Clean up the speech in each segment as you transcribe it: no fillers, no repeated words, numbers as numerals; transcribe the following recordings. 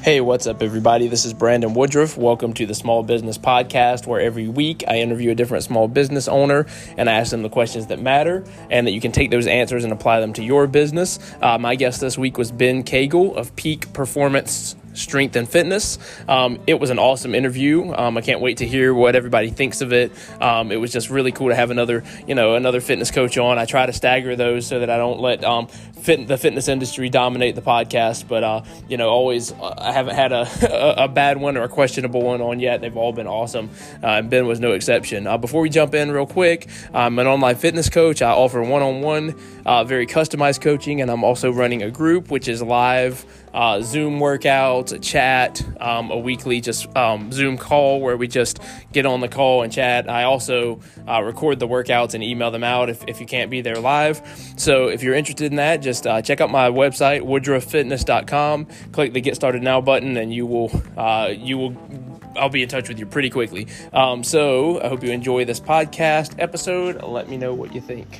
Hey, what's up, everybody? This is Brandon Woodruff. Welcome to the Small Business Podcast, where every week I interview a different small business owner and I ask them the questions that matter and that you can take those answers and apply them to your business. My guest this week was Ben Cagle of Peak Performance Strength and Fitness. It was an awesome interview. I can't wait to hear what everybody thinks of it. It was just really cool to have another fitness coach on. I try to stagger those so that I don't let the fitness industry dominate the podcast. But always I haven't had a bad one or a questionable one on yet. They've all been awesome, and Ben was no exception. Before we jump in real quick, I'm an online fitness coach. I offer one-on-one, very customized coaching, and I'm also running a group which is live Zoom workouts, a chat, a weekly Zoom call where we just get on the call and chat. I also record the workouts and email them out if you can't be there live. So if you're interested in that, just check out my website, woodrufffitness.com. Click the Get Started Now button, and I'll be in touch with you pretty quickly. So I hope you enjoy this podcast episode. Let me know what you think.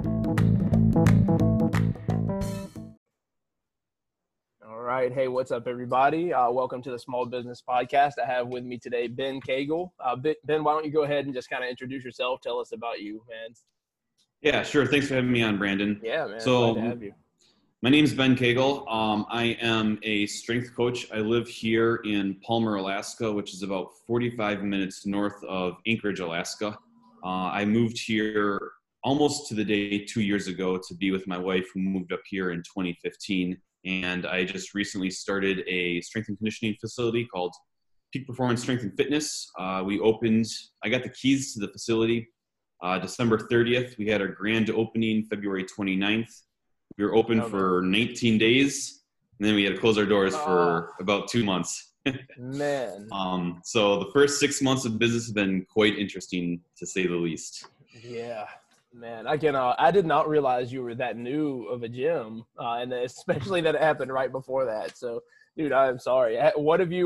All right. Hey, what's up, everybody? Welcome to the Small Business Podcast. I have with me today Ben Cagle. Ben, why don't you go ahead and just kind of introduce yourself? Tell us about you, man. Yeah, sure. Thanks for having me on, Brandon. Yeah, man. So, glad to have you. My name's Ben Cagle. I am a strength coach. I live here in Palmer, Alaska, which is about 45 minutes north of Anchorage, Alaska. I moved here almost to the day 2 years ago to be with my wife, who moved up here in 2015. And I just recently started a strength and conditioning facility called Peak Performance Strength and Fitness. I got the keys to the facility December 30th. We had our grand opening February 29th. We were open for 19 days, and then we had to close our doors for about 2 months. Man. So the first 6 months of business have been quite interesting, to say the least. Yeah. Man, I did not realize you were that new of a gym, and especially that it happened right before that. So, dude, I'm sorry. What have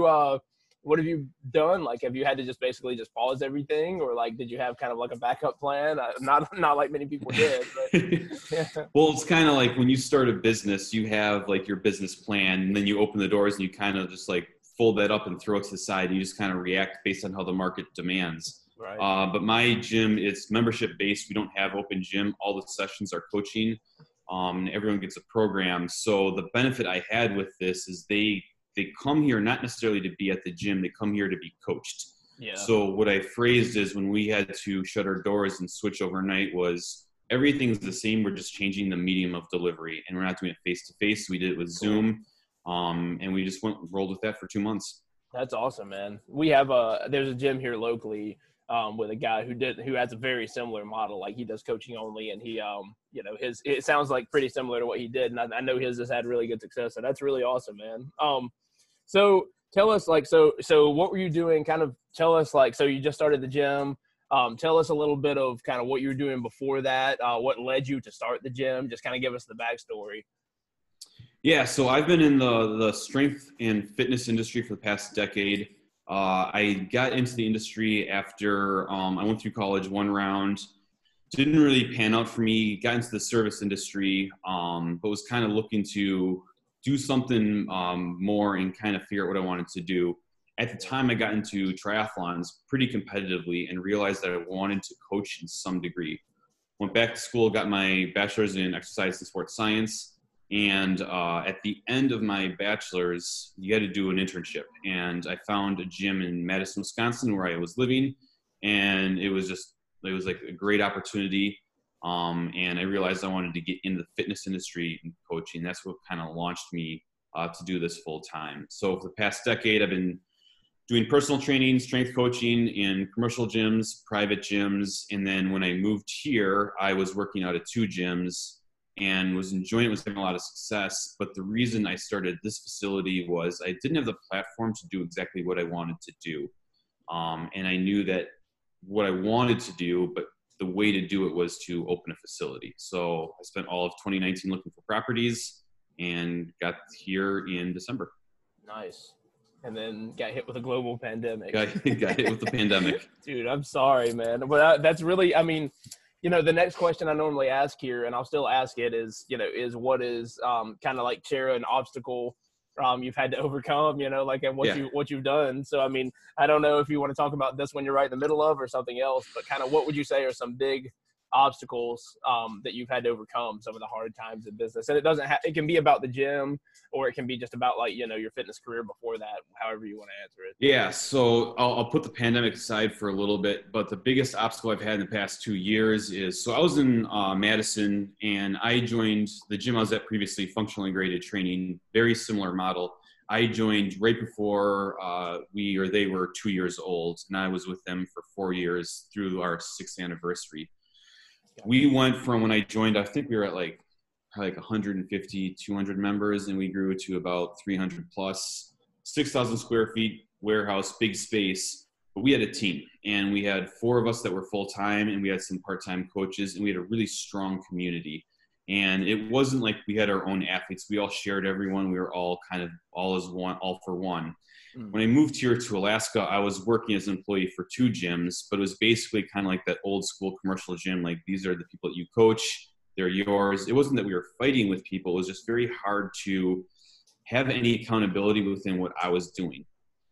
you done? Like, have you had to just basically just pause everything, or like, did you have kind of like a backup plan? Not like many people did. But, yeah. Well, it's kind of like when you start a business, you have like your business plan, and then you open the doors and you kind of just like fold that up and throw it to the side. You just kind of react based on how the market demands. Right. But my gym is membership based. We don't have open gym. All the sessions are coaching. Everyone gets a program. So the benefit I had with this is they come here not necessarily to be at the gym. They come here to be coached. Yeah. So what I phrased is when we had to shut our doors and switch overnight was everything's the same. We're just changing the medium of delivery, and we're not doing it face to face. We did it with Zoom, and we just rolled with that for 2 months. That's awesome, man. We have there's a gym here locally. With a guy who has a very similar model. Like, he does coaching only, and he, it sounds like pretty similar to what he did. And I know his has had really good success. So that's really awesome, man. So tell us, like, so what were you doing? Kind of tell us, like, so you just started the gym. Tell us a little bit of kind of what you were doing before that. What led you to start the gym? Just kind of give us the backstory. Yeah. So I've been in the strength and fitness industry for the past decade. I got into the industry after I went through college one round. Didn't really pan out for me. Got into the service industry, but was kind of looking to do something more and kind of figure out what I wanted to do. At the time, I got into triathlons pretty competitively and realized that I wanted to coach in some degree. Went back to school, got my bachelor's in exercise and sports science. And at the end of my bachelor's, you had to do an internship. And I found a gym in Madison, Wisconsin, where I was living. And it was like a great opportunity. And I realized I wanted to get into the fitness industry and coaching. That's what kind of launched me to do this full time. So for the past decade, I've been doing personal training, strength coaching in commercial gyms, private gyms. And then when I moved here, I was working out at 2 gyms and was enjoying it, was having a lot of success. But the reason I started this facility was I didn't have the platform to do exactly what I wanted to do. And I knew that what I wanted to do, but the way to do it was to open a facility. So I spent all of 2019 looking for properties and got here in December. Nice. And then got hit with a global pandemic. Got hit with the pandemic. Dude, I'm sorry, man. But that's really, I mean, the next question I normally ask here, and I'll still ask it, is what is kind of like share an obstacle you've had to overcome, like and Yeah. what you've done. So I mean, I don't know if you want to talk about this one you're right in the middle of or something else, but kind of what would you say are some big obstacles that you've had to overcome, some of the hard times in business? And it can be about the gym, or it can be just about like your fitness career before that, however you want to answer it. Yeah, so I'll put the pandemic aside for a little bit, but the biggest obstacle I've had in the past 2 years is, so I was in Madison, and I joined the gym I was at previously, Functional Integrated Training, very similar model. I joined right before they were 2 years old, and I was with them for 4 years through our 6th anniversary. We went from, when I joined, I think we were at like 150, 200 members, and we grew to about 300 plus. 6,000 square feet warehouse, big space, but we had a team, and we had 4 of us that were full-time, and we had some part-time coaches, and we had a really strong community. And it wasn't like we had our own athletes. We all shared everyone. We were all kind of all as one, all for one. When I moved here to Alaska, I was working as an employee for 2 gyms, but it was basically kind of like that old school commercial gym. Like, these are the people that you coach, they're yours. It wasn't that we were fighting with people. It was just very hard to have any accountability within what I was doing.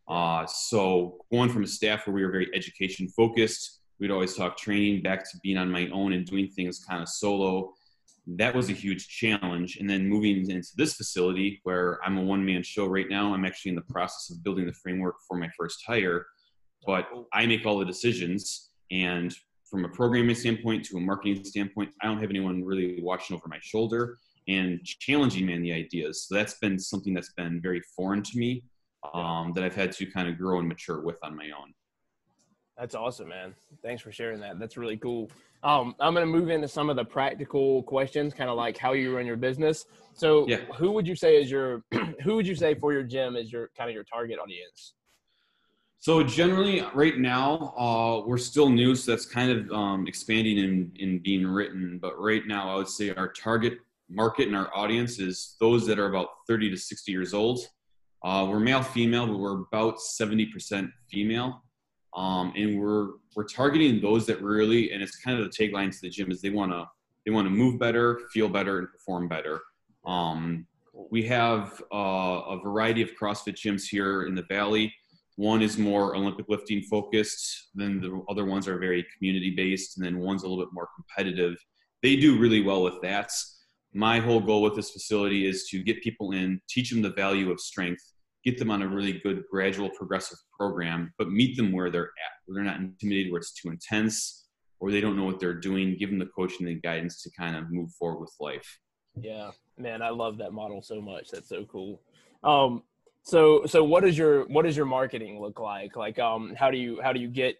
So going from a staff where we were very education focused, we'd always talk training, back to being on my own and doing things kind of solo. That was a huge challenge. And then moving into this facility where I'm a one-man show right now, I'm actually in the process of building the framework for my first hire, but I make all the decisions. And from a programming standpoint to a marketing standpoint, I don't have anyone really watching over my shoulder and challenging me in the ideas. So that's been something that's been very foreign to me, that I've had to kind of grow and mature with on my own. That's awesome, man. Thanks for sharing that. That's really cool. I'm going to move into some of the practical questions, kind of like how you run your business. So who would you say for your gym is your kind of your target audience? So generally right now, we're still new, so that's kind of expanding and being written. But right now I would say our target market and our audience is those that are about 30 to 60 years old. We're male, female, but we're about 70% female. And we're targeting those that really, and it's kind of the tagline to the gym, is they want to move better, feel better, and perform better. We have a variety of CrossFit gyms here in the Valley. One is more Olympic lifting focused, then the other ones are very community based, and then one's a little bit more competitive. They do really well with that. My whole goal with this facility is to get people in, teach them the value of strength, get them on a really good, gradual, progressive program, but meet them where they're at, where they're not intimidated, where it's too intense, or they don't know what they're doing, give them the coaching and the guidance to kind of move forward with life. Yeah, man, I love that model so much. That's so cool. So what does your marketing look like? Like, how do you get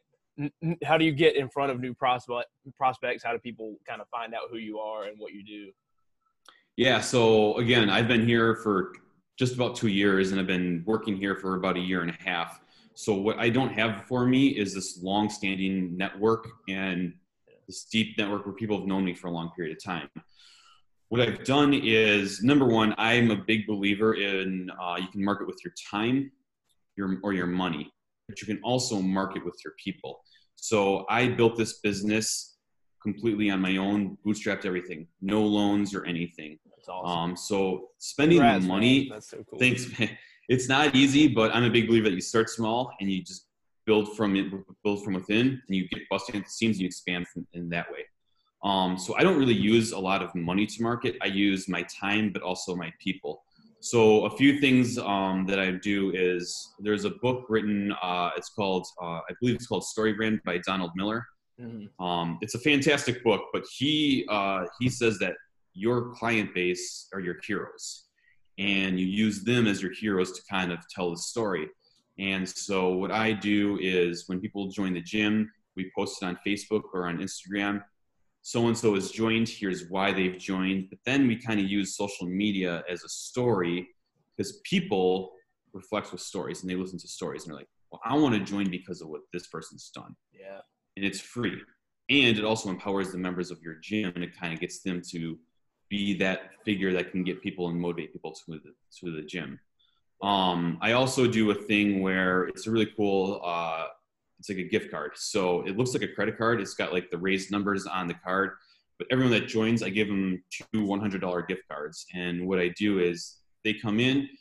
in front of new prospects? How do people kind of find out who you are and what you do? Yeah. So again, I've been here for just about 2 years, and I've been working here for about 1.5 years. So what I don't have for me is this long-standing network and this deep network where people have known me for a long period of time. What I've done is, number one, I'm a big believer in you can market with your time or your money, but you can also market with your people. So I built this business completely on my own, bootstrapped everything, no loans or anything. That's awesome. So spending the money, that's so cool. Thanks, man. It's not easy, but I'm a big believer that you start small and you just build from within, and you get busting at the seams and you expand in that way. So I don't really use a lot of money to market. I use my time, but also my people. So a few things that I do is, there's a book written, I believe it's called Story Brand by Donald Miller. Mm-hmm. It's a fantastic book, but he says that your client base are your heroes, and you use them as your heroes to kind of tell the story. And so what I do is, when people join the gym, we post it on Facebook or on Instagram. So-and-so has joined, here's why they've joined. But then we kind of use social media as a story, because people reflect with stories and they listen to stories and they're like, well, I want to join because of what this person's done. Yeah. And it's free. And it also empowers the members of your gym, and it kind of gets them to be that figure that can get people and motivate people to the gym. I also do a thing where it's a really cool, it's like a gift card. So it looks like a credit card. It's got like the raised numbers on the card, but everyone that joins, I give them 2 $100 gift cards. And what I do is, they come in,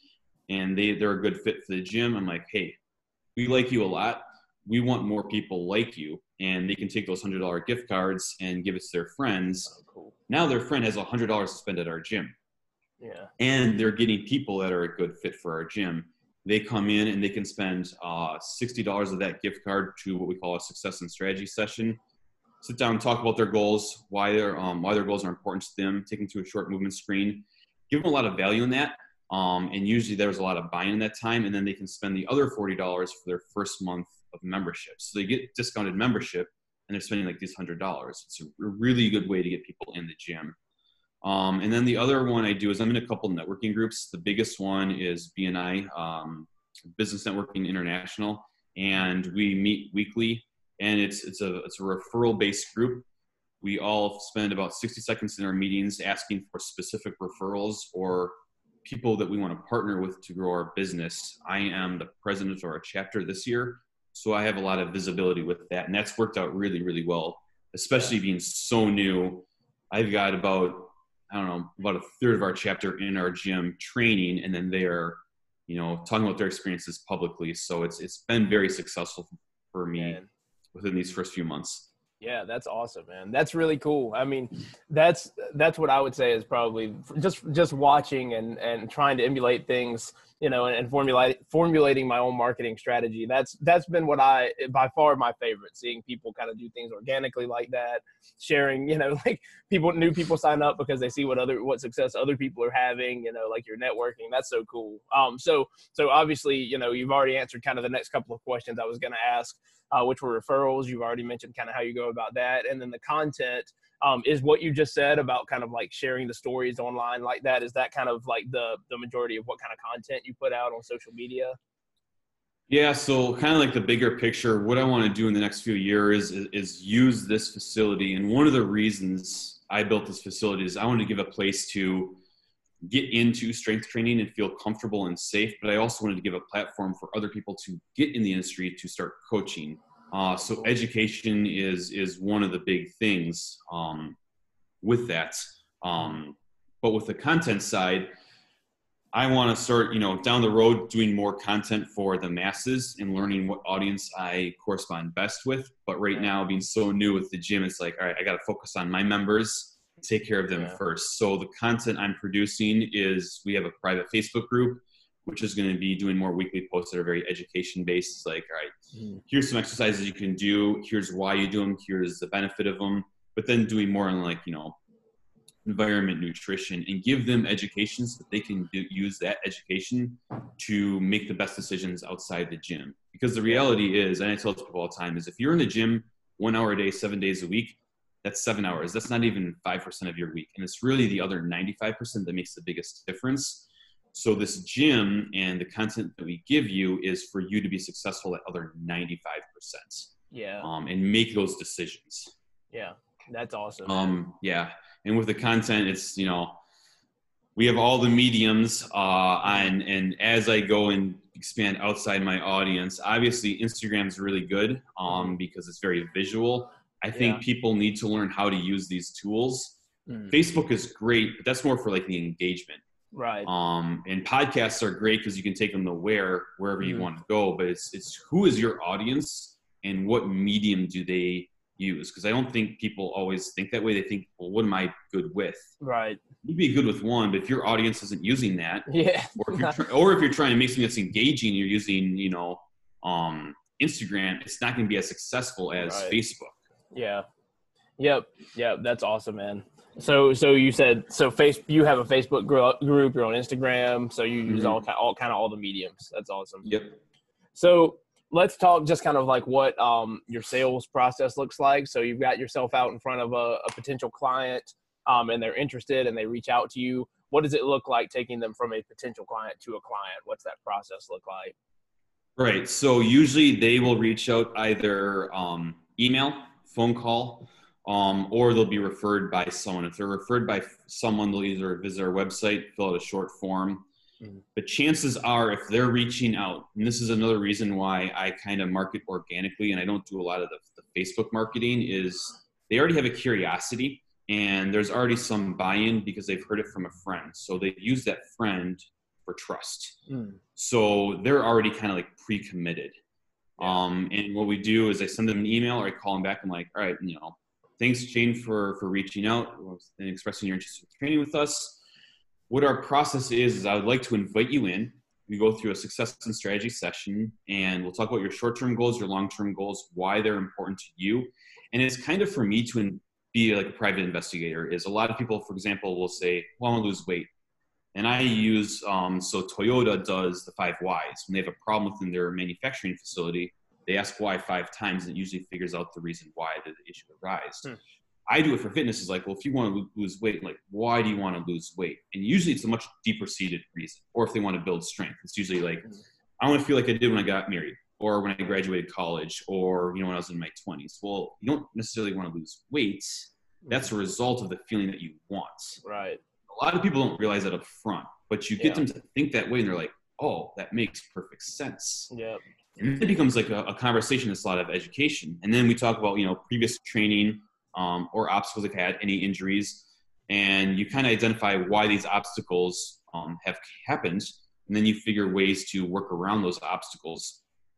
and they're a good fit for the gym. I'm like, hey, we like you a lot. We want more people like you. And they can take those $100 gift cards and give it to their friends. Oh, cool. Now their friend has $100 to spend at our gym. Yeah. And they're getting people that are a good fit for our gym. They come in and they can spend $60 of that gift card to what we call a success and strategy session. Sit down and talk about their goals, why their goals are important to them, take them to a short movement screen, give them a lot of value in that. And usually there's a lot of buy-in in that time, and then they can spend the other $40 for their first month of membership. So they get discounted membership, and they're spending like these $100. It's a really good way to get people in the gym. And then the other one I do is I'm in a couple networking groups. The biggest one is BNI, Business Networking International, and we meet weekly, and it's a referral-based group. We all spend about 60 seconds in our meetings asking for specific referrals or people that we want to partner with to grow our business. I am the president of our chapter this year, so I have a lot of visibility with that, and that's worked out really, really well, especially being so new. I've got about a third of our chapter in our gym training, and then they are, talking about their experiences publicly. So it's been very successful for me within these first few months. Yeah, that's awesome, man. That's really cool. I mean, that's what I would say is probably just watching and trying to emulate things, and formulating my own marketing strategy. That's been by far my favorite, seeing people kind of do things organically like that, sharing, like new people sign up because they see what success other people are having, like your networking. That's so cool. So obviously, you've already answered kind of the next couple of questions I was going to ask. Which were referrals. You've already mentioned kind of how you go about that. And then the content is what you just said about kind of like sharing the stories online like that. Is that kind of like the majority of what kind of content you put out on social media? Yeah, so kind of like the bigger picture, what I want to do in the next few years is use this facility. And one of the reasons I built this facility is I wanted to give a place to get into strength training and feel comfortable and safe, but I also wanted to give a platform for other people to get in the industry to start coaching. So education is one of the big things with that. But with the content side, I want to start, down the road doing more content for the masses and learning what audience I correspond best with. But right now, being so new with the gym, it's like, all right, I got to focus on my members, take care of them first. So the content I'm producing is, we have a private Facebook group, which is going to be doing more weekly posts that are very education based. It's like, all right, here's some exercises you can do. Here's why you do them. Here's the benefit of them. But then doing more on like, environment, nutrition, and give them education so that they can use that education to make the best decisions outside the gym. Because the reality is, and I tell people all the time, is if you're in the gym 1 hour a day, 7 days a week, that's 7 hours. That's not even 5% of your week. And it's really the other 95% that makes the biggest difference. So this gym and the content that we give you is for you to be successful at other 95%. Yeah. And make those decisions. Yeah. That's awesome. Yeah. And with the content, it's, we have all the mediums and as I go and expand outside my audience, obviously Instagram's really good because it's very visual. I think people need to learn how to use these tools. Facebook is great, but that's more for like the engagement. Right. And podcasts are great because you can take them to wherever you want to go, but it's who is your audience and what medium do they use? Because I don't think people always think that way. They think, well, what am I good with? Right. You'd be good with one, but if your audience isn't using that, or if you're trying to make something that's engaging, you're using, Instagram, it's not going to be as successful as Facebook. Yeah. Yep. That's awesome, man. So you said, you have a Facebook group, you're on Instagram, so you use all the mediums. That's awesome. Yep. So let's talk just kind of like what your sales process looks like. So you've got yourself out in front of a potential client and they're interested and they reach out to you. What does it look like taking them from a potential client to a client? What's that process look like? Right. So usually they will reach out either email, phone call, or they'll be referred by someone. If they're referred by someone, they'll either visit our website, fill out a short form. But chances are, if they're reaching out, and this is another reason why I kind of market organically and I don't do a lot of the Facebook marketing, is they already have a curiosity and there's already some buy-in because they've heard it from a friend. So they use that friend for trust. Mm. So they're already kind of like pre-committed. And what we do is I send them an email or I call them back. I'm like, all right, thanks, Jane, for reaching out and expressing your interest in training with us. What our process is I would like to invite you in. We go through a success and strategy session, and we'll talk about your short-term goals, your long-term goals, why they're important to you. And it's kind of for me to be like a private investigator. Is a lot of people, for example, will say, well, I want to lose weight. And I use, so Toyota does the 5 whys. When they have a problem within their manufacturing facility, they ask why 5 times, and it usually figures out the reason why the issue arose. I do it for fitness is like, well, if you want to lose weight, like, why do you want to lose weight? And usually it's a much deeper seated reason. Or if they want to build strength, it's usually like, I want to feel like I did when I got married, or when I graduated college, or, when I was in my 20s. Well, you don't necessarily want to lose weight. That's a result of the feeling that you want. Right. A lot of people don't realize that up front, but you get them to think that way, and they're like, oh, that makes perfect sense. Yeah. And it becomes like a conversation that's a lot of education. And then we talk about, previous training, or obstacles they've had, any injuries, and you kind of identify why these obstacles have happened, and then you figure ways to work around those obstacles.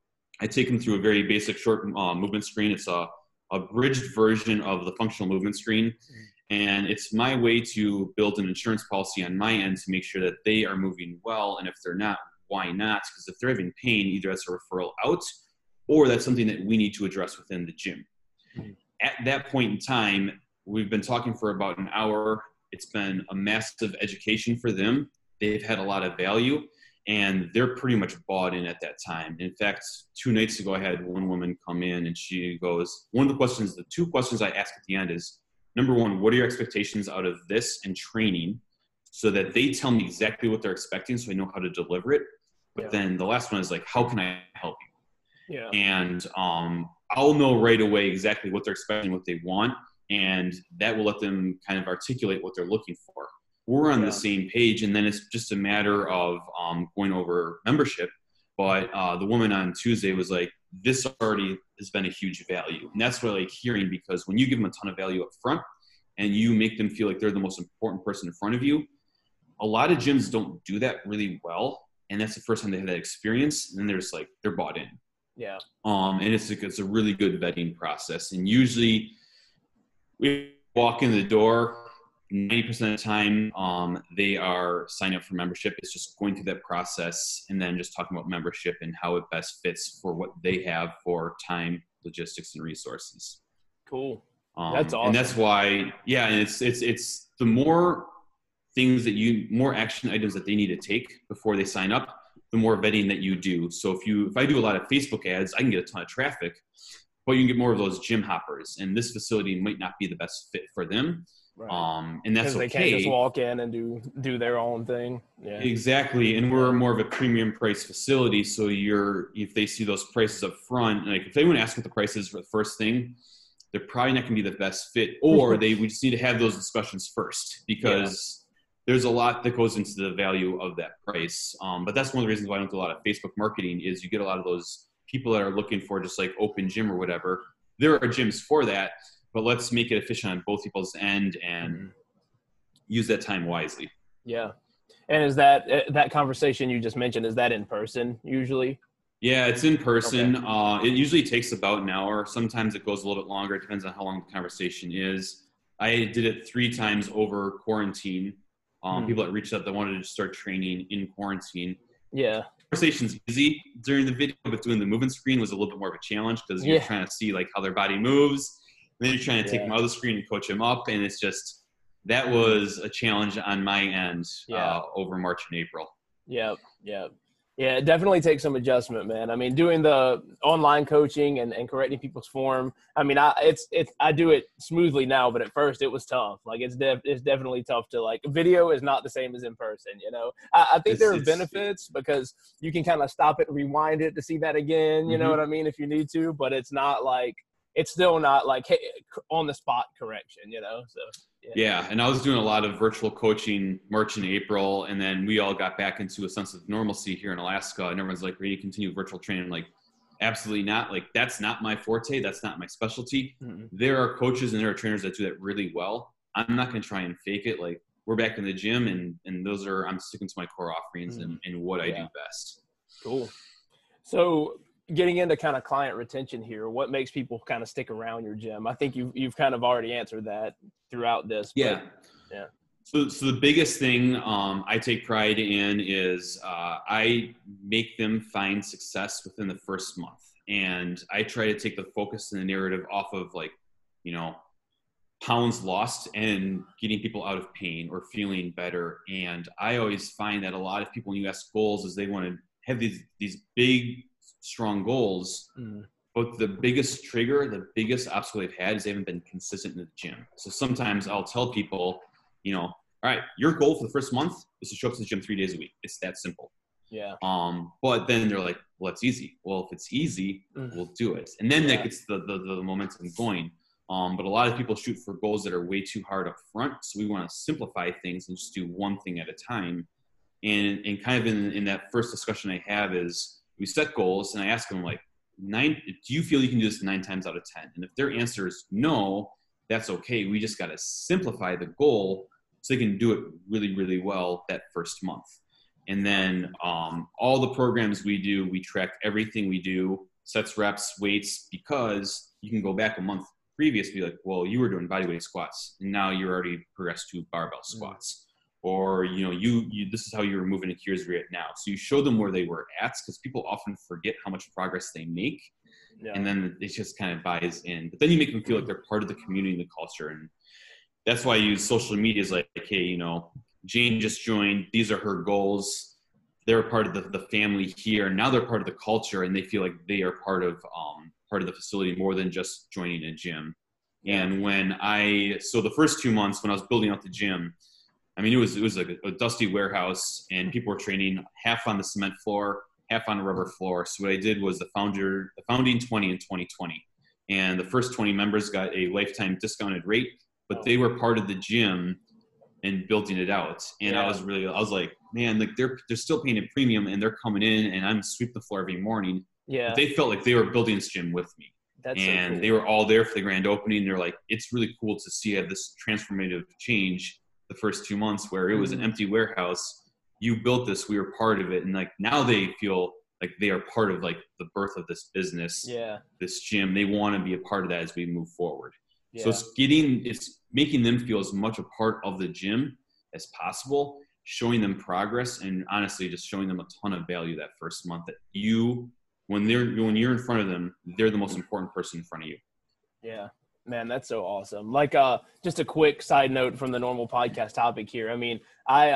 I take them through a very basic short movement screen. It's a bridged version of the functional movement screen, and it's my way to build an insurance policy on my end to make sure that they are moving well, and if they're not, why not? Because if they're having pain, either that's a referral out, or that's something that we need to address within the gym. At that point in time, we've been talking for about an hour. It's been a massive education for them. They've had a lot of value, and they're pretty much bought in at that time. In fact, 2 nights ago, I had one woman come in, and she goes, the 2 questions I ask at the end is, number 1, what are your expectations out of this and training, so that they tell me exactly what they're expecting so I know how to deliver it. But then the last one is like, how can I help you? Yeah. And I'll know right away exactly what they're expecting, what they want, and that will let them kind of articulate what they're looking for. We're on the same page, and then it's just a matter of going over membership. But the woman on Tuesday was like, this already has been a huge value. And that's what I like hearing, because when you give them a ton of value up front and you make them feel like they're the most important person in front of you, a lot of gyms don't do that really well. And that's the first time they have that experience. And then they're bought in. Yeah. And it's a really good vetting process. And usually we walk in the door, 90% of the time, they are signing up for membership. It's just going through that process and then just talking about membership and how it best fits for what they have for time, logistics, and resources. Cool. That's awesome. And that's why, and it's the more things more action items that they need to take before they sign up, the more vetting that you do. So if I do a lot of Facebook ads, I can get a ton of traffic, but you can get more of those gym hoppers, and this facility might not be the best fit for them. Right. And that's okay. They can't just walk in and do their own thing. Yeah. Exactly. And we're more of a premium price facility. So if they see those prices up front, like if they want to ask what the price is for the first thing, they're probably not going to be the best fit, or we just need to have those discussions first, because there's a lot that goes into the value of that price. But that's one of the reasons why I don't do a lot of Facebook marketing, is you get a lot of those people that are looking for just like open gym or whatever. There are gyms for that, but let's make it efficient on both people's end and use that time wisely. Yeah. And is that conversation you just mentioned, is that in person usually? Yeah, it's in person. Okay. It usually takes about an hour. Sometimes it goes a little bit longer. It depends on how long the conversation is. I did it 3 times over quarantine. People that reached out that wanted to start training in quarantine. Yeah. Conversation's easy during the video, but doing the movement screen was a little bit more of a challenge, because you're trying to see like how their body moves. And then you're trying to take them out of the screen and coach them up. And it's just, that was a challenge on my end over March and April. Yep. Yeah, it definitely takes some adjustment, man. I mean, doing the online coaching and correcting people's form. I mean, I do it smoothly now, but at first it was tough. Like it's definitely tough to like, video is not the same as in person, I think there are benefits because you can kind of stop it, rewind it to see that again. You know what I mean? If you need to, but it's still not like, hey, on the spot correction, so. Yeah, and I was doing a lot of virtual coaching March and April, and then we all got back into a sense of normalcy here in Alaska, and everyone's like, ready to continue virtual training. I'm like, absolutely not. Like, that's not my forte. That's not my specialty. There are coaches and there are trainers that do that really well. I'm not going to try and fake it. Like, we're back in the gym, and those are, I'm sticking to my core offerings and what I do best. Cool. So getting into kind of client retention here, what makes people kind of stick around your gym? I think you've kind of already answered that throughout this. Yeah. Yeah. So the biggest thing I take pride in is I make them find success within the first month. And I try to take the focus and the narrative off of like, you know, pounds lost and getting people out of pain or feeling better. And I always find that a lot of people, when you ask goals, is they want to have these big, strong goals. But the biggest trigger, the biggest obstacle they've had is they haven't been consistent in the gym. So sometimes I'll tell people, you know, all right, your goal for the first month is to show up to the gym 3 days a week. It's that simple. Yeah. But then they're like, well, it's easy. Well, if it's easy, we'll do it. And then that gets the momentum going. But a lot of people shoot for goals that are way too hard up front. So we want to simplify things and just do one thing at a time. And kind of in that first discussion I have is we set goals and I ask them like, do you feel you can do this 9 times out of 10? And if their answer is no, that's okay. We just got to simplify the goal so they can do it really, really well that first month. And then all the programs we do, we track everything we do, sets, reps, weights, because you can go back a month previously, like, well, you were doing bodyweight squats, and now you're already progressed to barbell squats. Or, you know, you this is how you were moving, and here's where you're at now. So you show them where they were at, because people often forget how much progress they make. Yeah. And then it just kind of buys in. But then you make them feel like they're part of the community and the culture. And that's why I use social media as like, hey, you know, Jane just joined. These are her goals. They're part of the family here. Now they're part of the culture, and they feel like they are part of the facility more than just joining a gym. Yeah. And so the first 2 months when I was building out the gym, I mean, it was like a dusty warehouse, and people were training half on the cement floor, half on the rubber floor. So what I did was the founding 20 in 2020, and the first 20 members got a lifetime discounted rate, but they were part of the gym and building it out. And I was like, man, like they're still paying a premium, and they're coming in, and I'm sweeping the floor every morning. Yeah. But they felt like they were building this gym with me. That's and so cool. They were all there for the grand opening. They're like, it's really cool to see this transformative change the first 2 months where it was an empty warehouse. You built this, we were part of it. And like, now they feel like they are part of like the birth of this business, this gym. They want to be a part of that as we move forward. Yeah. So it's making them feel as much a part of the gym as possible, showing them progress, and honestly, just showing them a ton of value that first month, that when you're in front of them, they're the most important person in front of you. Yeah. Man, that's so awesome. Like, just a quick side note from the normal podcast topic here. I mean, I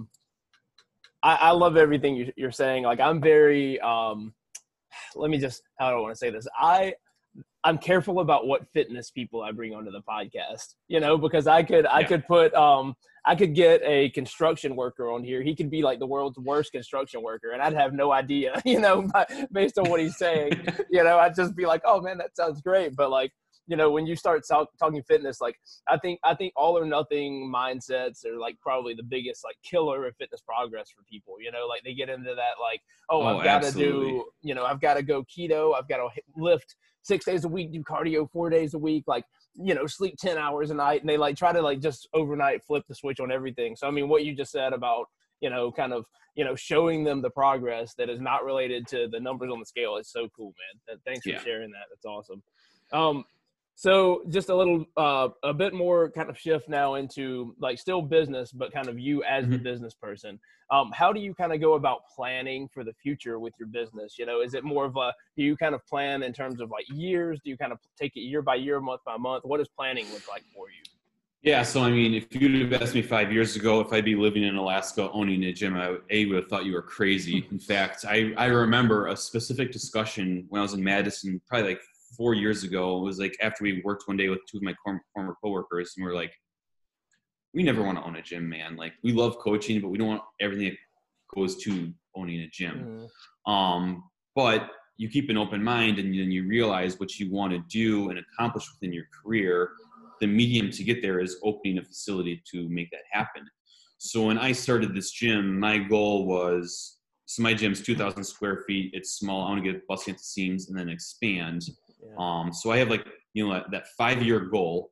love everything you're saying. Like, I'm very, how do I want to say this? I'm careful about what fitness people I bring onto the podcast, you know, because I could get a construction worker on here. He could be like the world's worst construction worker, and I'd have no idea, you know, based on what he's saying. You know, I'd just be like, oh man, that sounds great. But like, you know, when you start talking fitness, like I think all or nothing mindsets are like probably the biggest like killer of fitness progress for people. You know, like they get into that like, I've got to do, you know, I've got to go keto, I've got to lift 6 days a week, do cardio 4 days a week, like, you know, sleep 10 hours a night, and they like try to like just overnight flip the switch on everything. So I mean, what you just said about, you know, kind of, you know, showing them the progress that is not related to the numbers on the scale is so cool, man. Thanks for sharing that. That's awesome. So just a bit more kind of shift now into like still business, but kind of you as the business person. How do you kind of go about planning for the future with your business? You know, is it more of do you kind of plan in terms of like years? Do you kind of take it year by year, month by month? What does planning look like for you? Yeah. So, I mean, if you'd have asked me 5 years ago if I'd be living in Alaska owning a gym, I would have thought you were crazy. In fact, I remember a specific discussion when I was in Madison, probably like 4 years ago. It was like after we worked one day with 2 of my former coworkers, and we're like, we never want to own a gym, man. Like, we love coaching, but we don't want everything that goes to owning a gym. But you keep an open mind, and then you realize what you want to do and accomplish within your career. The medium to get there is opening a facility to make that happen. So when I started this gym, my goal was, so my gym's 2,000 square feet. It's small. I want to get busting at the seams and then expand. So I have like, you know, that 5-year goal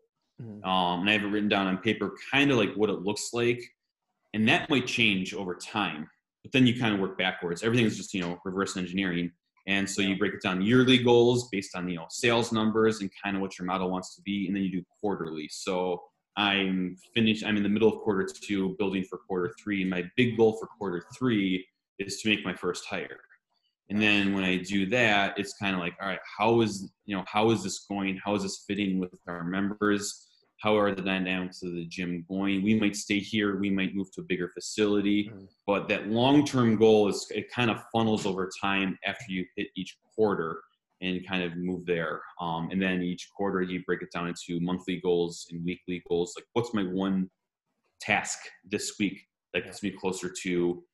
And I have it written down on paper, kind of like what it looks like. And that might change over time, but then you kind of work backwards. Everything's just, reverse engineering. And so you break it down yearly goals based on, sales numbers and kind of what your model wants to be. And then you do quarterly. So I'm in the middle of quarter 2, building for quarter 3. My big goal for quarter 3 is to make my first hire. And then when I do that, it's kind of like, all right, how is this going? How is this fitting with our members? How are the dynamics of the gym going? We might stay here. We might move to a bigger facility. But that long-term goal it kind of funnels over time after you hit each quarter and kind of move there. And then each quarter you break it down into monthly goals and weekly goals. Like, what's my one task this week that gets me closer to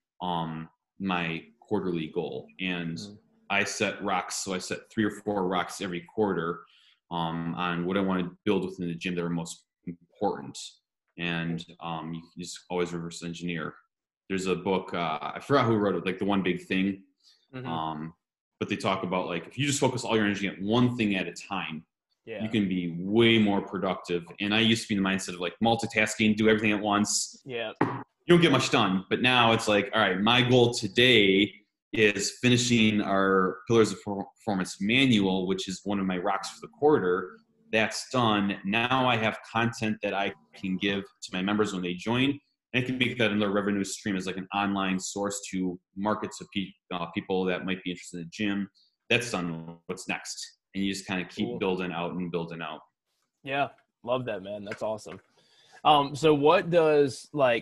my quarterly goal? And I set rocks. So I set 3 or 4 rocks every quarter on what I want to build within the gym that are most important. And you just always reverse engineer. There's a book, I forgot who wrote it, like The One Big Thing. But they talk about, like, if you just focus all your energy on one thing at a time, you can be way more productive. And I used to be in the mindset of like multitasking, do everything at once. You don't get much done. But now it's like, all right, my goal today is finishing our Pillars of Performance manual, which is one of my rocks for the quarter. That's done. Now I have content that I can give to my members when they join. And I can make that another revenue stream as like an online source to market to people that might be interested in the gym. That's done. What's next? And you just kind of keep building out and building out. Yeah. Love that, man. That's awesome. So what does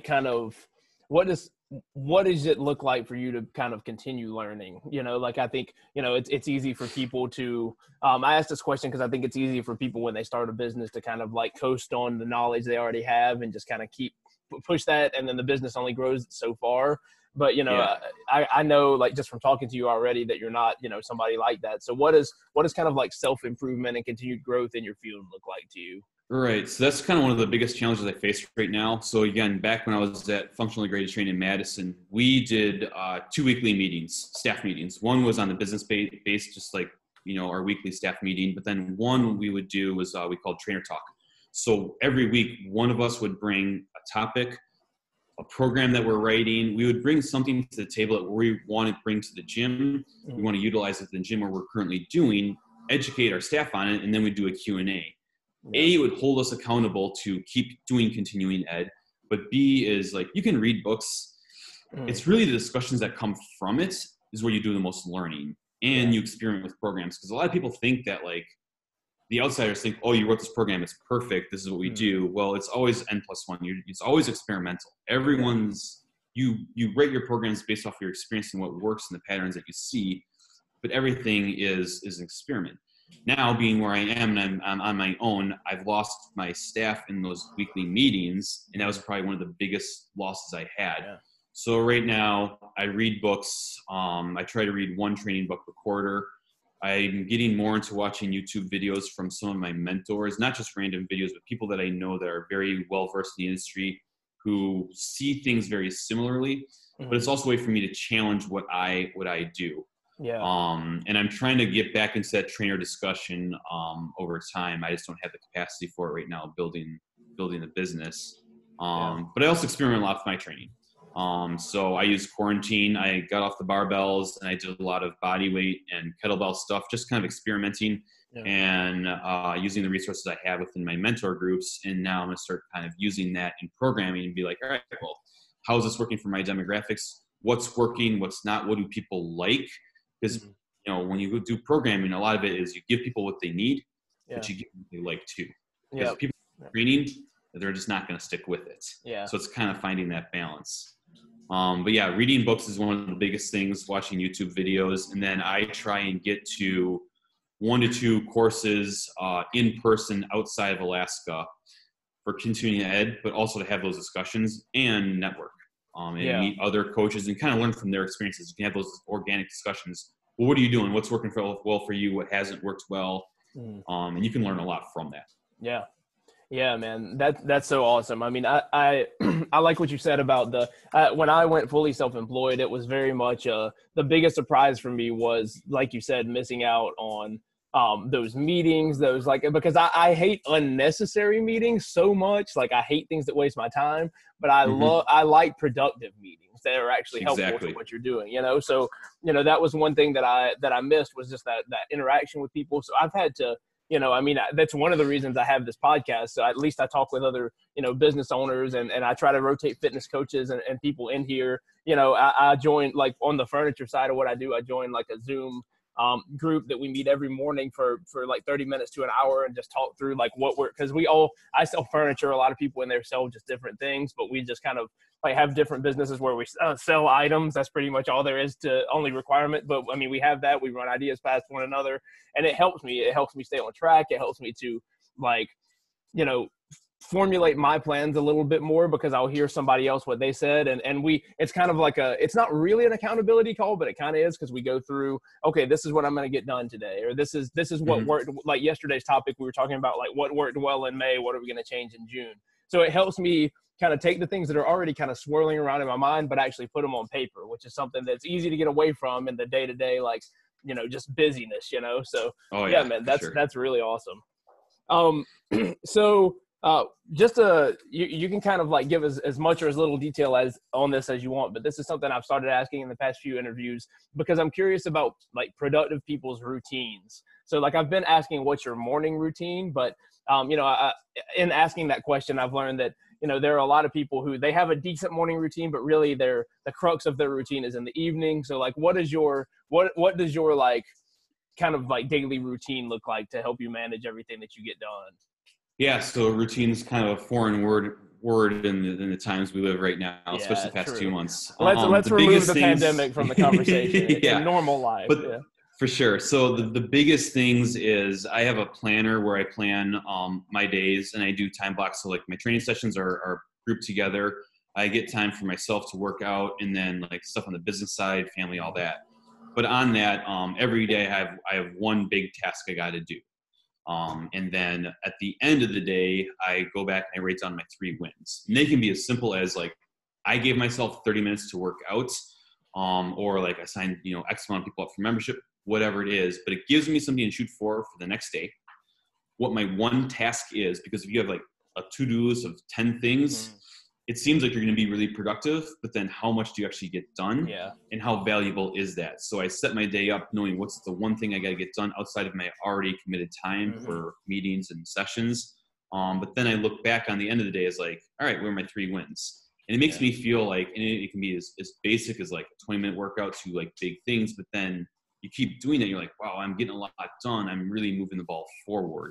what does it look like for you to kind of continue learning? I think, it's easy for people to, I asked this question because I think it's easy for people when they start a business to kind of like coast on the knowledge they already have and just kind of push that. And then the business only grows so far. But, I know, like, just from talking to you already that you're not, somebody like that. So what is kind of like self-improvement and continued growth in your field look like to you? Right. So that's kind of one of the biggest challenges I face right now. So again, back when I was at Functionally Graded Training in Madison, we did 2 weekly meetings, staff meetings. One was on the business base, just like, our weekly staff meeting. But then one we would do was we called Trainer Talk. So every week, one of us would bring a topic, a program that we're writing. We would bring something to the table that we want to bring to the gym. We want to utilize it in the gym where we're currently doing, educate our staff on it, and then we do a Q&A. A, would hold us accountable to keep doing continuing ed, but B is like, you can read books. It's really the discussions that come from it is where you do the most learning, and you experiment with programs. Because a lot of people think that, like, the outsiders think, oh, you wrote this program, it's perfect, this is what we do. Well, it's always N+1. It's always experimental. You rate your programs based off your experience and what works and the patterns that you see, but everything is an experiment. Now, being where I am and I'm on my own, I've lost my staff in those weekly meetings, and that was probably one of the biggest losses I had. So right now, I read books. I try to read 1 training book per quarter. I'm getting more into watching YouTube videos from some of my mentors, not just random videos, but people that I know that are very well-versed in the industry who see things very similarly. But it's also a way for me to challenge what I do. And I'm trying to get back into that trainer discussion over time. I just don't have the capacity for it right now, building the business. But I also experiment a lot with my training. So I used quarantine. I got off the barbells and I did a lot of body weight and kettlebell stuff, just kind of experimenting and using the resources I have within my mentor groups. And now I'm going to start kind of using that in programming and be like, all right, well, how is this working for my demographics? What's working? What's not? What do people like? Because, when you do programming, a lot of it is you give people what they need, but you give them what they like too. Because people training, they're just not going to stick with it. So it's kind of finding that balance. But yeah, reading books is one of the biggest things, watching YouTube videos. And then I try and get to 1 to 2 courses in person outside of Alaska for continuing ed, but also to have those discussions and network. And meet other coaches and kind of learn from their experiences. You can have those organic discussions. Well, what are you doing? What's working well for you? What hasn't worked well? And you can learn a lot from that. Yeah, man, that's so awesome. I mean, I like what you said about when I went fully self-employed, it was very much the biggest surprise for me was, like you said, missing out on those meetings, those like, because I hate unnecessary meetings so much. Like I hate things that waste my time, but I like productive meetings that are actually helpful to what you're doing, you know? So, you know, that was one thing that I missed was just that interaction with people. So I've had to, you know, I mean, that's one of the reasons I have this podcast. So at least I talk with other, you know, business owners and I try to rotate fitness coaches and people in here. You know, I joined like on the furniture side of what I do. I joined like a Zoom group that we meet every morning for like 30 minutes to an hour and just talk through like because I sell furniture. A lot of people in there sell just different things, but we just kind of like have different businesses where we sell items. That's pretty much all there is to only requirement. But I mean, we have that, we run ideas past one another and it helps me stay on track. It helps me to like, you know, formulate my plans a little bit more because I'll hear somebody else what they said and it's kind of like it's not really an accountability call, but it kind of is because we go through, okay, this is what I'm going to get done today, or this is what worked. Like yesterday's topic, we were talking about like what worked well in May, what are we going to change in June? So it helps me kind of take the things that are already kind of swirling around in my mind, but actually put them on paper, which is something that's easy to get away from in the day-to-day, like, you know, just busyness, you know? So yeah, man, that's really awesome. So just you can kind of like give as much or as little detail as on this as you want, but this is something I've started asking in the past few interviews because I'm curious about like productive people's routines. So like I've been asking what's your morning routine, but you know, in asking that question, I've learned that, you know, there are a lot of people who they have a decent morning routine, but really the crux of their routine is in the evening. So like, what does your like kind of like daily routine look like to help you manage everything that you get done? Yeah, so routine is kind of a foreign word in the times we live right now, especially the past 2 months. Let's remove the pandemic from the conversation. Yeah, in normal life. But for sure. So the biggest things is I have a planner where I plan my days and I do time blocks. So like my training sessions are grouped together. I get time for myself to work out and then like stuff on the business side, family, all that. But on that, every day I have one big task I got to do. And then at the end of the day, I go back and I write down my 3 wins. And they can be as simple as like, I gave myself 30 minutes to work out, or like I signed, you know, X amount of people up for membership, whatever it is, but it gives me something to shoot for the next day. What my one task is, because if you have like a to-do list of 10 things, it seems like you're going to be really productive, but then how much do you actually get done? Yeah. And how valuable is that? So I set my day up knowing what's the one thing I got to get done outside of my already committed time for meetings and sessions. But then I look back on the end of the day as like, all right, where are my 3 wins? And it makes me feel like, and it can be as basic as like a 20-minute workout to like big things, but then you keep doing that, you're like, wow, I'm getting a lot done. I'm really moving the ball forward.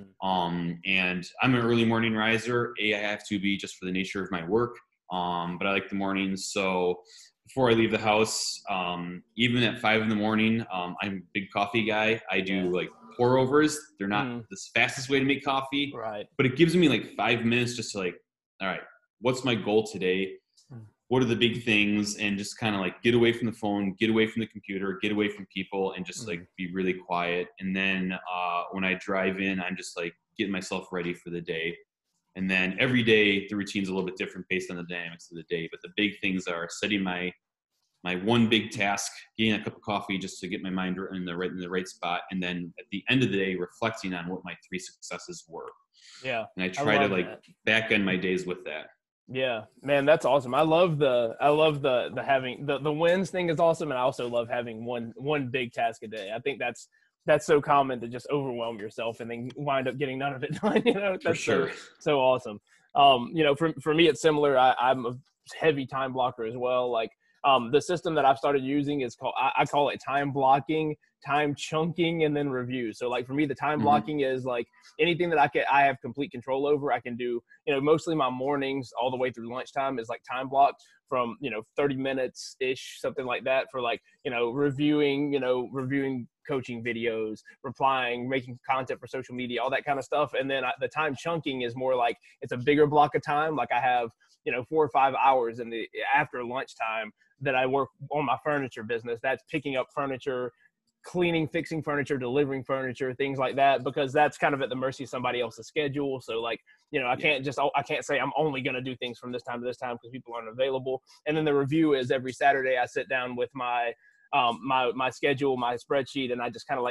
And I'm an early morning riser. I have to be just for the nature of my work. But I like the mornings. So before I leave the house, even at 5 in the morning, I'm a big coffee guy. I do like pour overs. They're not the fastest way to make coffee, right? But it gives me like 5 minutes just to like, all right, what's my goal today? What are the big things? And just kind of like get away from the phone, get away from the computer, get away from people, and just like be really quiet. And then when I drive in, I'm just like getting myself ready for the day. And then every day the routine's a little bit different based on the dynamics of the day. But the big things are setting my one big task, getting a cup of coffee just to get my mind in the right spot, and then at the end of the day reflecting on what my 3 successes were. Yeah. And I try to like back end my days with that. Yeah, man, that's awesome. I love the having the wins thing is awesome. And I also love having one big task a day. I think that's so common to just overwhelm yourself and then wind up getting none of it done. You know, that's for sure. So awesome. You know, for me, it's similar. I'm a heavy time blocker as well. Like, the system that I've started using is I call it time blocking, time chunking, and then review. So like for me, the time blocking is like anything that I have complete control over. I can do, you know, mostly my mornings all the way through lunchtime is like time blocked from, you know, 30 minutes ish, something like that, for like, you know, reviewing coaching videos, replying, making content for social media, all that kind of stuff. And then the time chunking is more like it's a bigger block of time. Like I have, you know, 4 or 5 hours after lunchtime that I work on my furniture business. That's picking up furniture, cleaning, fixing furniture, delivering furniture, things like that, because that's kind of at the mercy of somebody else's schedule. So like, you know, I can't say I'm only going to do things from this time to this time because people aren't available. And then the review is every Saturday I sit down with my schedule, my spreadsheet, and I just kind of like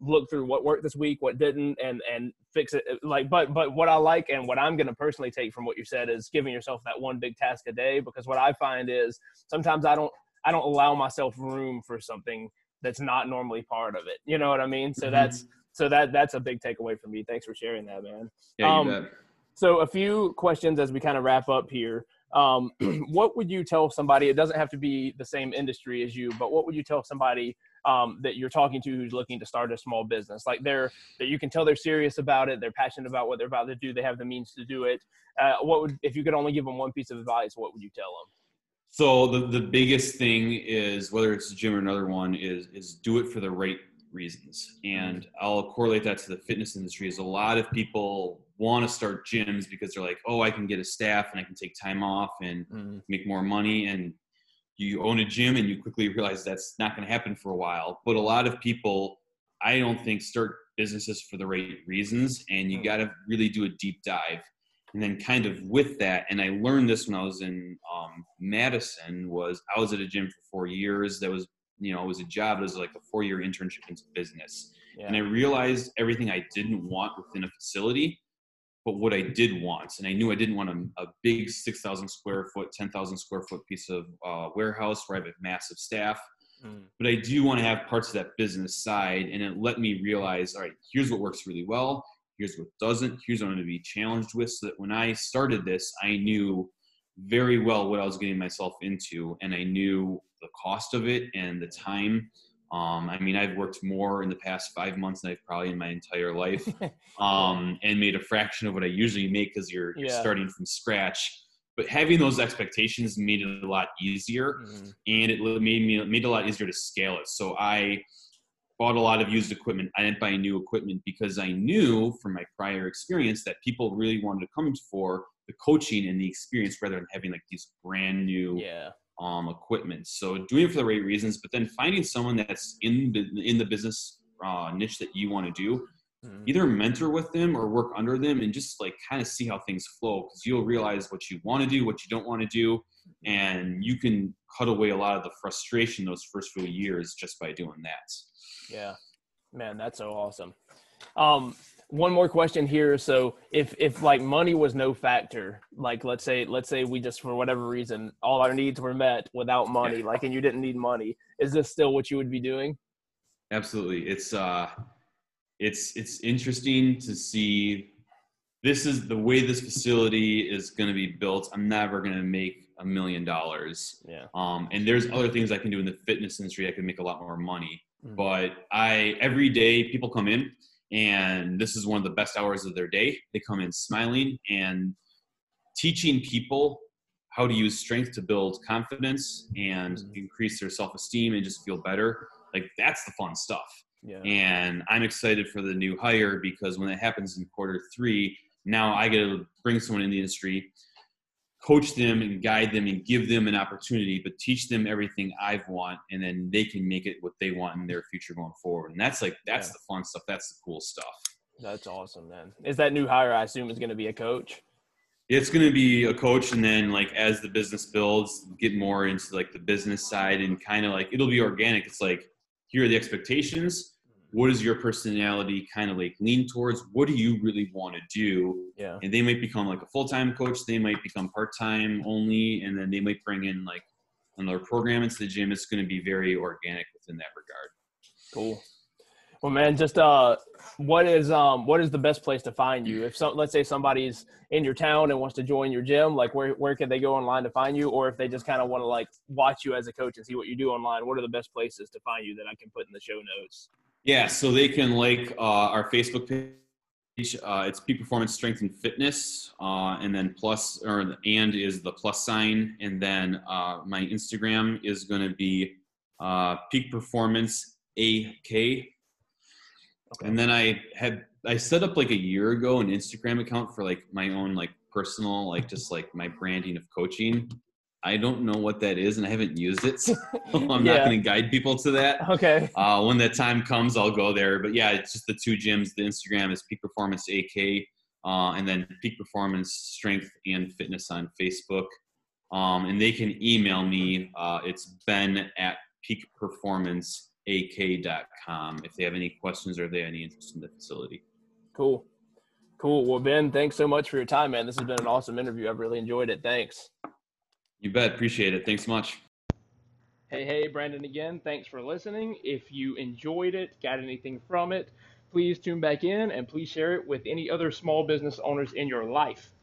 look through what worked this week, what didn't, and fix it. Like, but what I like and what I'm going to personally take from what you said is giving yourself that one big task a day, because what I find is sometimes I don't allow myself room for something that's not normally part of it. You know what I mean? So that's a big takeaway for me. Thanks for sharing that, man. Yeah, you bet. So a few questions as we kind of wrap up here. What would you tell somebody? It doesn't have to be the same industry as you, but what would you tell somebody that you're talking to who's looking to start a small business? Like that you can tell they're serious about it, they're passionate about what they're about to do, they have the means to do it. If you could only give them one piece of advice, what would you tell them? So the biggest thing is, whether it's a gym or another one, is do it for the right reasons. And I'll correlate that to the fitness industry. Is a lot of people want to start gyms because they're like, oh, I can get a staff and I can take time off and make more money. And you own a gym and you quickly realize that's not going to happen for a while. But a lot of people, I don't think, start businesses for the right reasons. And you got to really do a deep dive. And then kind of with that, and I learned this when I was in Madison, I was at a gym for 4 years. That was, it was a job. It was like a 4-year internship into business. Yeah. And I realized everything I didn't want within a facility, but what I did want. And I knew I didn't want a big 6,000 square foot, 10,000 square foot piece of warehouse where I have a massive staff. But I do want to have parts of that business side. And it let me realize, all right, here's what works really well. Here's what doesn't. Here's what I'm going to be challenged with. So that when I started this, I knew very well what I was getting myself into. And I knew the cost of it and the time. I mean, I've worked more in the past 5 months than I've probably in my entire life, and made a fraction of what I usually make because you're starting from scratch. But having those expectations made it a lot easier, and it made it a lot easier to scale it. So I bought a lot of used equipment. I didn't buy new equipment because I knew from my prior experience that people really wanted to come for the coaching and the experience rather than having like these brand new equipment. So doing it for the right reasons, but then finding someone that's in the business niche that you want to do, either mentor with them or work under them and just like kind of see how things flow, because you'll realize what you want to do, what you don't want to do, and you can cut away a lot of the frustration those first few years just by doing that. Yeah, man, that's so awesome. One more question here. So if like money was no factor, like let's say we just, for whatever reason, all our needs were met without money, like, and you didn't need money, is this still what you would be doing? Absolutely. It's interesting to see. This is the way this facility is going to be built. I'm never going to make $1 million. Yeah. And there's other things I can do in the fitness industry. I can make a lot more money. But every day people come in, and this is one of the best hours of their day. They come in smiling, and teaching people how to use strength to build confidence and increase their self-esteem and just feel better. Like, that's the fun stuff. Yeah. And I'm excited for the new hire, because when that happens in Q3, now I get to bring someone in the industry, coach them and guide them and give them an opportunity, but teach them everything I want, and then they can make it what they want in their future going forward. And that's the fun stuff. That's the cool stuff. That's awesome, man. Is that new hire, I assume, is going to be a coach? It's going to be a coach. And then like, as the business builds, get more into like the business side, and kind of like, it'll be organic. It's like, here are the expectations. What is your personality kind of like lean towards? What do you really want to do? Yeah. And they might become like a full-time coach. They might become part-time only. And then they might bring in like another program into the gym. It's going to be very organic within that regard. Cool. Well, man, just what is the best place to find you? If let's say somebody's in your town and wants to join your gym, like where can they go online to find you? Or if they just kind of want to like watch you as a coach and see what you do online, what are the best places to find you that I can put in the show notes? Yeah, so they can like our Facebook page. It's Peak Performance Strength and Fitness, and then and is the plus sign, and then my Instagram is going to be Peak Performance AK. Okay. And then I set up like a year ago an Instagram account for like my own like personal, like just like my branding of coaching. I don't know what that is, and I haven't used it, so I'm not going to guide people to that. Okay. When that time comes, I'll go there. But yeah, it's just the two gyms. The Instagram is Peak Performance AK, and then Peak Performance Strength and Fitness on Facebook. And they can email me. It's Ben@peakperformance if they have any questions or if they have any interest in the facility. Cool. Well, Ben, thanks so much for your time, man. This has been an awesome interview. I've really enjoyed it. Thanks. You bet. Appreciate it. Thanks so much. Hey, Brandon again. Thanks for listening. If you enjoyed it, got anything from it, please tune back in and please share it with any other small business owners in your life.